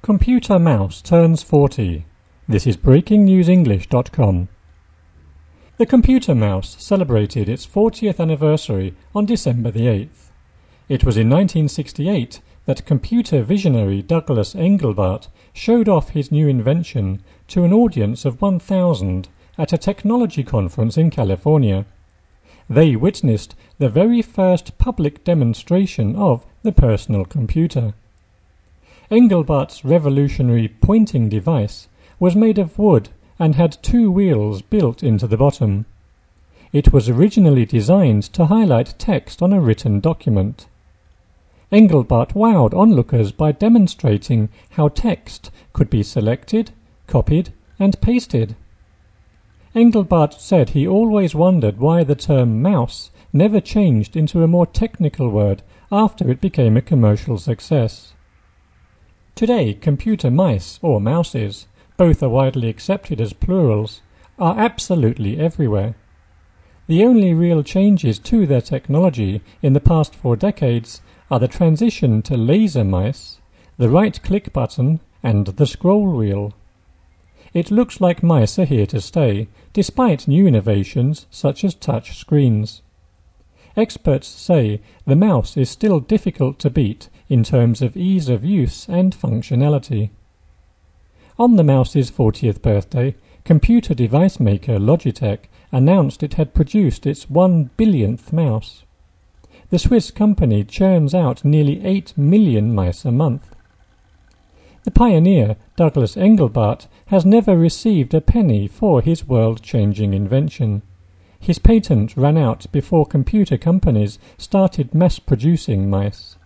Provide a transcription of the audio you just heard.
Computer mouse turns 40. This is BreakingNewsEnglish.com. The computer mouse celebrated its 40th anniversary on December the 8th. It was in 1968 that computer visionary Douglas Engelbart showed off his new invention to an audience of 1,000 at a technology conference in California. They witnessed the very first public demonstration of the personal computer. Engelbart's revolutionary pointing device was made of wood and had 2 wheels built into the bottom. It was originally designed to highlight text on a written document. Engelbart wowed onlookers by demonstrating how text could be selected, copied, and pasted. Engelbart said he always wondered why the term mouse never changed into a more technical word after it became a commercial success. Today, computer mice, or mouses, both are widely accepted as plurals, are absolutely everywhere. The only real changes to their technology in the past 4 decades are the transition to laser mice, the right-click button, and the scroll wheel. It looks like mice are here to stay, despite new innovations such as touch screens. Experts say the mouse is still difficult to beat in terms of ease of use and functionality. On the mouse's 40th birthday, computer device maker Logitech announced it had produced its 1 billionth mouse. The Swiss company churns out nearly 8 million mice a month. The pioneer, Douglas Engelbart, has never received a penny for his world-changing invention. His patent ran out before computer companies started mass-producing mice.